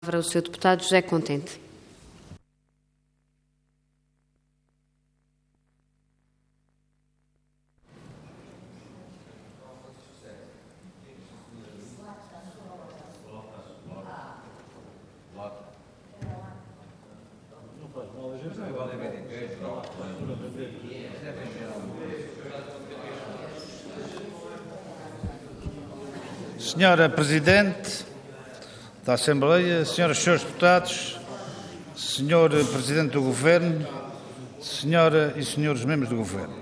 Para o Sr. Deputado José Contente. Senhora Presidente da Assembleia, senhoras e senhores deputados, senhor Presidente do Governo, senhora e senhores membros do Governo.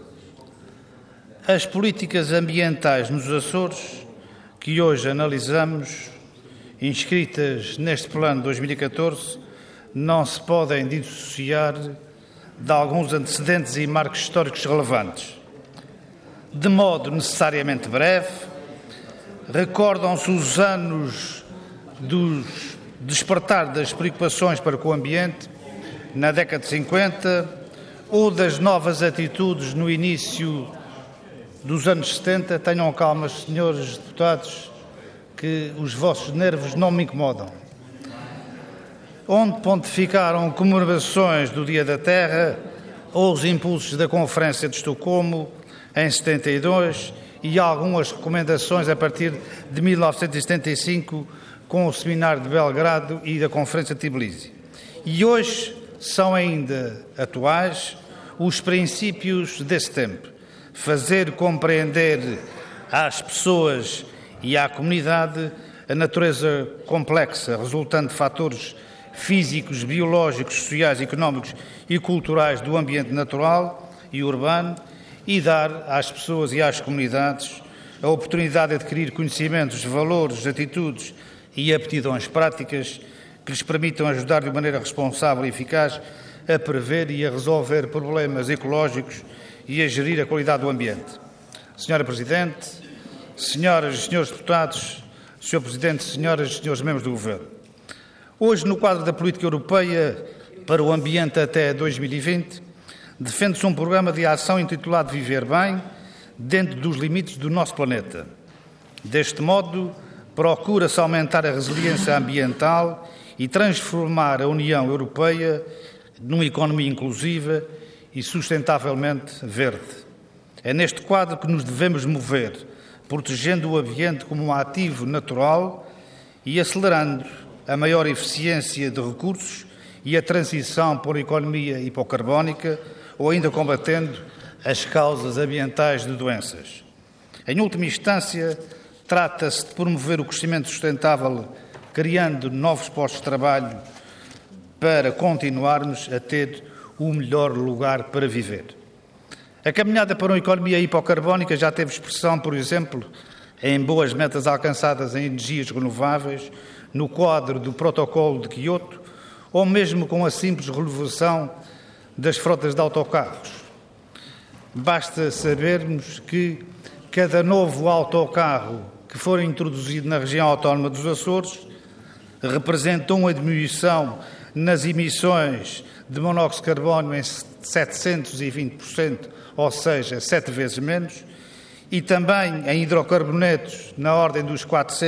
As políticas ambientais nos Açores, que hoje analisamos, inscritas neste Plano de 2014, não se podem dissociar de alguns antecedentes e marcos históricos relevantes. De modo necessariamente breve, recordam-se os anos do despertar das preocupações para com o ambiente na década de 50 ou das novas atitudes no início dos anos 70. Tenham calma, senhores deputados, que os vossos nervos não me incomodam. Onde pontificaram comemorações do Dia da Terra ou os impulsos da Conferência de Estocolmo em 72 e algumas recomendações a partir de 1975 com o Seminário de Belgrado e da Conferência de Tbilisi. E hoje são ainda atuais os princípios desse tempo. Fazer compreender às pessoas e à comunidade a natureza complexa resultante de fatores físicos, biológicos, sociais, económicos e culturais do ambiente natural e urbano e dar às pessoas e às comunidades a oportunidade de adquirir conhecimentos, valores, atitudes e aptidões práticas que lhes permitam ajudar de maneira responsável e eficaz a prever e a resolver problemas ecológicos e a gerir a qualidade do ambiente. Senhora Presidente, senhoras e senhores deputados, Sr. Presidente, senhoras e senhores membros do Governo, hoje, no quadro da política europeia para o ambiente até 2020, defende-se um programa de ação intitulado Viver Bem, dentro dos limites do nosso planeta. Deste modo, procura-se aumentar a resiliência ambiental e transformar a União Europeia numa economia inclusiva e sustentavelmente verde. É neste quadro que nos devemos mover, protegendo o ambiente como um ativo natural e acelerando a maior eficiência de recursos e a transição para a economia hipocarbónica, ou ainda combatendo as causas ambientais de doenças. Em última instância, trata-se de promover o crescimento sustentável, criando novos postos de trabalho para continuarmos a ter o melhor lugar para viver. A caminhada para uma economia hipocarbónica já teve expressão, por exemplo, em boas metas alcançadas em energias renováveis, no quadro do Protocolo de Quioto, ou mesmo com a simples renovação das frotas de autocarros. Basta sabermos que cada novo autocarro que for introduzido na região autónoma dos Açores representa uma diminuição nas emissões de monóxido de carbono em 720%, ou seja, 7 vezes menos, e também em hidrocarbonetos na ordem dos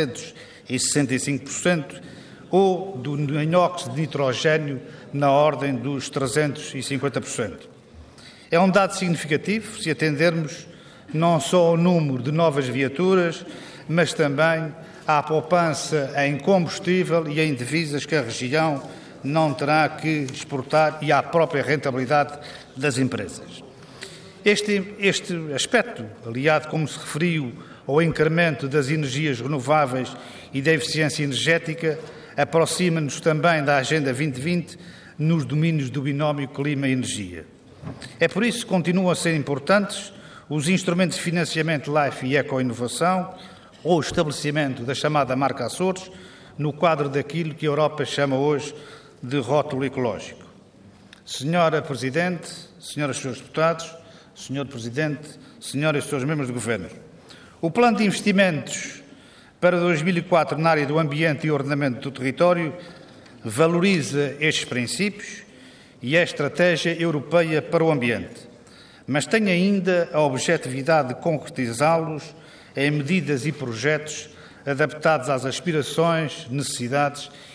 465%, ou em óxido de nitrogênio na ordem dos 350%. É um dado significativo se atendermos não só ao número de novas viaturas, mas também à poupança em combustível e em divisas que a região não terá que exportar e à própria rentabilidade das empresas. Este aspecto, aliado, como se referiu, ao incremento das energias renováveis e da eficiência energética, aproxima-nos também da Agenda 2020 nos domínios do binómio clima e energia. É por isso que continuam a ser importantes os instrumentos de financiamento LIFE e eco-inovação ou o estabelecimento da chamada marca Açores no quadro daquilo que a Europa chama hoje de rótulo ecológico. Senhora Presidente, senhoras e senhores deputados, Senhor Presidente, senhoras e senhores membros do Governo, o Plano de Investimentos para 2004 na área do ambiente e ordenamento do território valoriza estes princípios e a estratégia europeia para o ambiente, mas tem ainda a objetividade de concretizá-los em medidas e projetos adaptados às aspirações, necessidades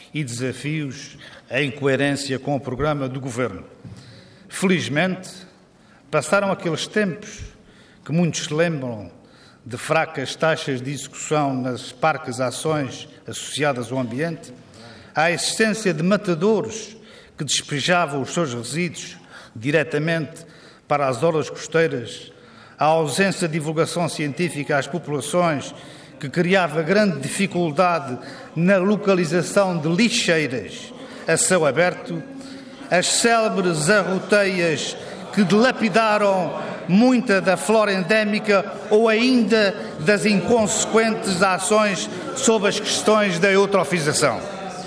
e desafios em coerência com o programa do Governo. Felizmente, passaram aqueles tempos que muitos se lembram de fracas taxas de execução nas parcas ações associadas ao ambiente, à existência de matadores que despejavam os seus resíduos diretamente para as orlas costeiras, à ausência de divulgação científica às populações, que criava grande dificuldade na localização de lixeiras a céu aberto, as célebres arroteias que dilapidaram muita da flora endémica ou ainda das inconsequentes ações sobre as questões da eutrofização.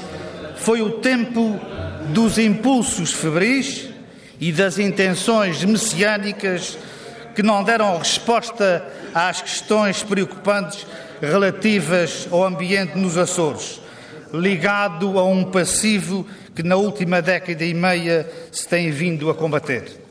Foi o tempo dos impulsos febris e das intenções messiânicas que não deram resposta às questões preocupantes relativas ao ambiente nos Açores, ligado a um passivo que na última década e meia se tem vindo a combater.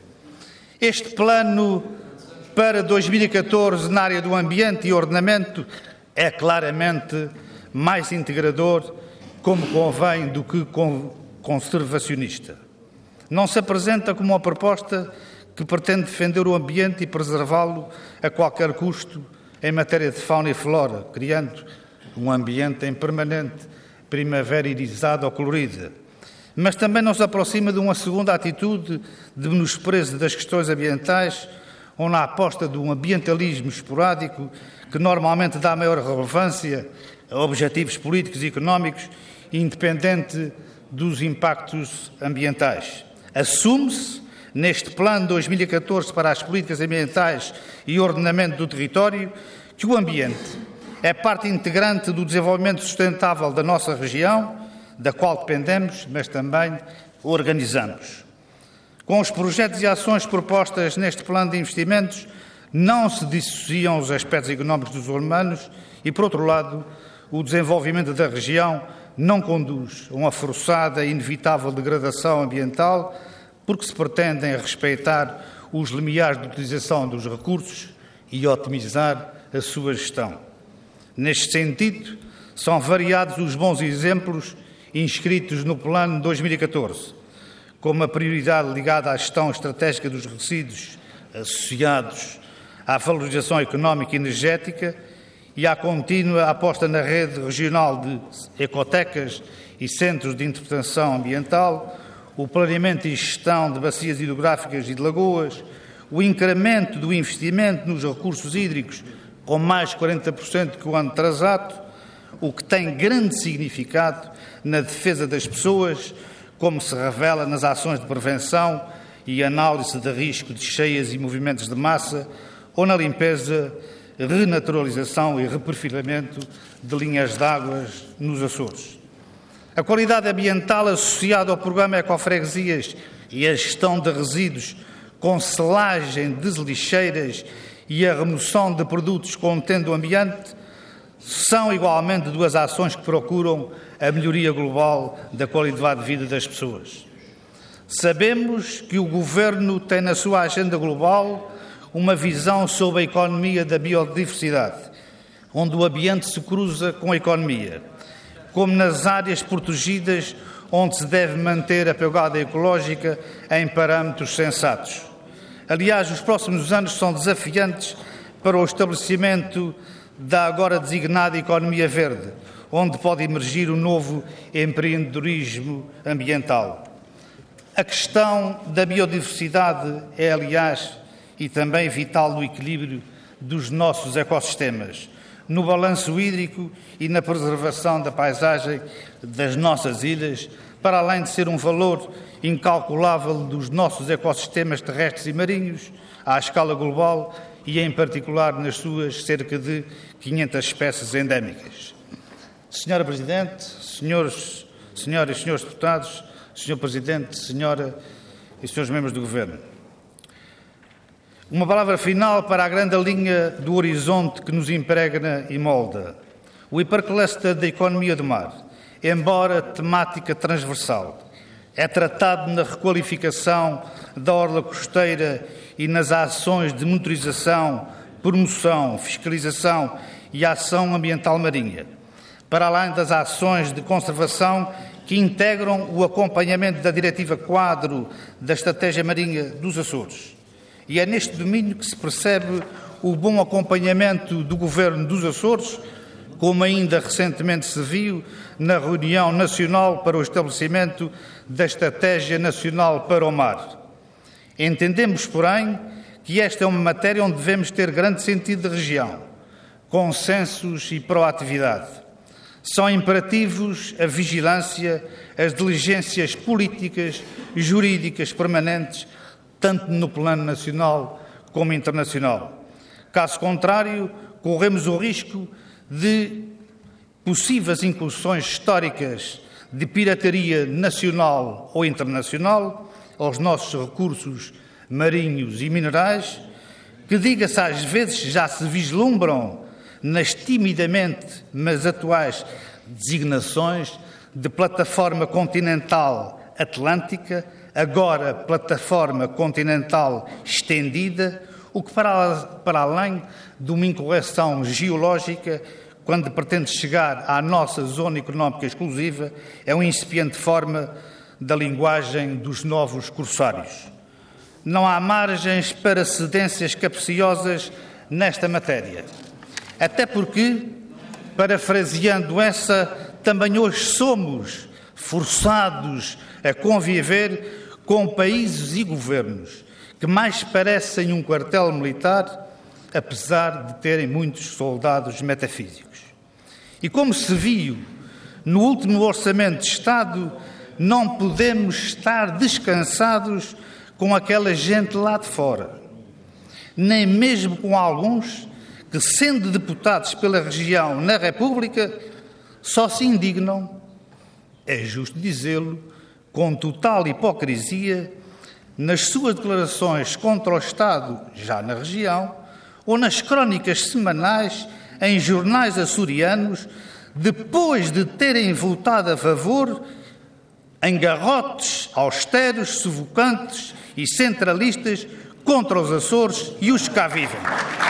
Este plano para 2014 na área do ambiente e ordenamento é claramente mais integrador, como convém, do que conservacionista. Não se apresenta como uma proposta que pretende defender o ambiente e preservá-lo a qualquer custo em matéria de fauna e flora, criando um ambiente em permanente primavera irisada ou colorida. Mas também não se aproxima de uma segunda atitude de menosprezo das questões ambientais ou na aposta de um ambientalismo esporádico que normalmente dá maior relevância a objetivos políticos e económicos, independente dos impactos ambientais. Assume-se, neste Plano 2014 para as políticas ambientais e ordenamento do território, que o ambiente é parte integrante do desenvolvimento sustentável da nossa região, da qual dependemos, mas também organizamos. Com os projetos e ações propostas neste plano de investimentos, não se dissociam os aspectos económicos dos humanos e, por outro lado, o desenvolvimento da região não conduz a uma forçada e inevitável degradação ambiental, porque se pretendem respeitar os limiares de utilização dos recursos e otimizar a sua gestão. Neste sentido, são variados os bons exemplos inscritos no Plano 2014, como a prioridade ligada à gestão estratégica dos resíduos associados à valorização económica e energética e à contínua aposta na rede regional de ecotecas e centros de interpretação ambiental, o planeamento e gestão de bacias hidrográficas e de lagoas, o incremento do investimento nos recursos hídricos com mais de 40% que o ano atrasado, o que tem grande significado na defesa das pessoas, como se revela nas ações de prevenção e análise de risco de cheias e movimentos de massa, ou na limpeza, renaturalização e reperfilamento de linhas de águas nos Açores. A qualidade ambiental associada ao programa Ecofreguesias e a gestão de resíduos com selagem de lixeiras e a remoção de produtos contendo o ambiente são igualmente duas ações que procuram a melhoria global da qualidade de vida das pessoas. Sabemos que o Governo tem na sua agenda global uma visão sobre a economia da biodiversidade, onde o ambiente se cruza com a economia, como nas áreas protegidas onde se deve manter a pegada ecológica em parâmetros sensatos. Aliás, os próximos anos são desafiantes para o estabelecimento da agora designada economia verde, onde pode emergir um novo empreendedorismo ambiental. A questão da biodiversidade é, aliás, e também vital no equilíbrio dos nossos ecossistemas, no balanço hídrico e na preservação da paisagem das nossas ilhas, para além de ser um valor incalculável dos nossos ecossistemas terrestres e marinhos, à escala global e, em particular, nas suas cerca de 500 espécies endémicas. Senhora Presidente, senhoras e senhores deputados, Senhor Presidente, Senhora e senhores membros do Governo. Uma palavra final para a grande linha do horizonte que nos impregna e molda. O hipercluster da economia do mar, embora temática transversal, é tratado na requalificação da orla costeira e nas ações de monitorização, promoção, fiscalização e ação ambiental marinha, para além das ações de conservação que integram o acompanhamento da Diretiva Quadro da Estratégia Marinha dos Açores. E é neste domínio que se percebe o bom acompanhamento do Governo dos Açores, como ainda recentemente se viu na reunião nacional para o estabelecimento da Estratégia Nacional para o Mar. Entendemos, porém, que esta é uma matéria onde devemos ter grande sentido de região, consensos e proatividade. São imperativos a vigilância, as diligências políticas e jurídicas permanentes, tanto no plano nacional como internacional. Caso contrário, corremos o risco de possíveis incursões históricas de pirataria nacional ou internacional aos nossos recursos marinhos e minerais, que, diga-se às vezes, já se vislumbram nas timidamente, mas atuais designações de Plataforma Continental Atlântica, agora Plataforma Continental Estendida, o que, para além de uma incorreção geológica, quando pretende chegar à nossa zona económica exclusiva, é uma incipiente forma da linguagem dos novos corsários. Não há margens para cedências capciosas nesta matéria. Até porque, parafraseando essa, também hoje somos forçados a conviver com países e governos que mais parecem um quartel militar, apesar de terem muitos soldados metafísicos. E como se viu no último Orçamento de Estado, não podemos estar descansados com aquela gente lá de fora, nem mesmo com alguns que, sendo deputados pela região na República, só se indignam, é justo dizê-lo, com total hipocrisia, nas suas declarações contra o Estado, já na região, ou nas crónicas semanais em jornais açorianos, depois de terem votado a favor em garrotes austeros, sufocantes e centralistas contra os Açores e os que cá vivem.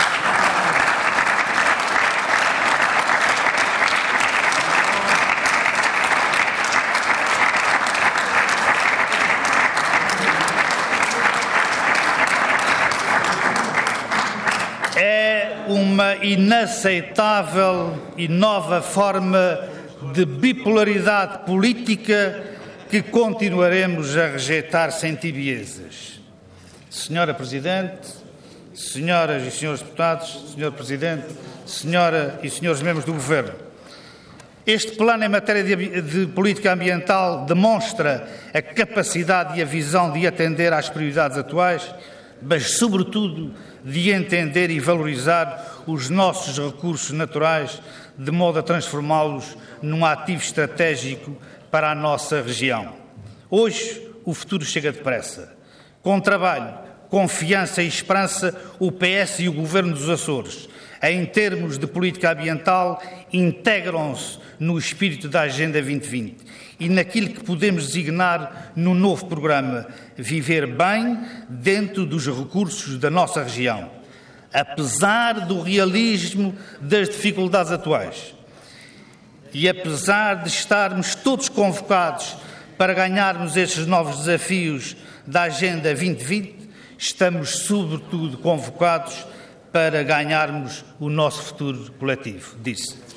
É uma inaceitável e nova forma de bipolaridade política que continuaremos a rejeitar sem tibiezas. Senhora Presidente, senhoras e senhores deputados, Senhor Presidente, senhora e senhores membros do Governo, este plano em matéria de política ambiental demonstra a capacidade e a visão de atender às prioridades atuais, mas, sobretudo, de entender e valorizar os nossos recursos naturais, de modo a transformá-los num ativo estratégico para a nossa região. Hoje, o futuro chega depressa. Com trabalho, confiança e esperança, o PS e o Governo dos Açores, em termos de política ambiental, integram-se no espírito da Agenda 2020 e naquilo que podemos designar no novo programa Viver Bem dentro dos recursos da nossa região. Apesar do realismo das dificuldades atuais e apesar de estarmos todos convocados para ganharmos estes novos desafios da Agenda 2020, estamos sobretudo convocados para ganharmos o nosso futuro coletivo, disse.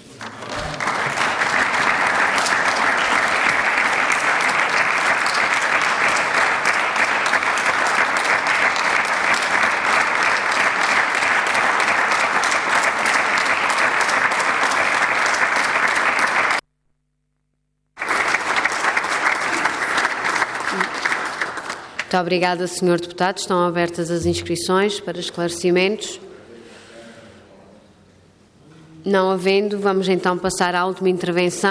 Muito obrigada, Sr. Deputado. Estão abertas as inscrições para esclarecimentos. Não havendo, vamos então passar à última intervenção.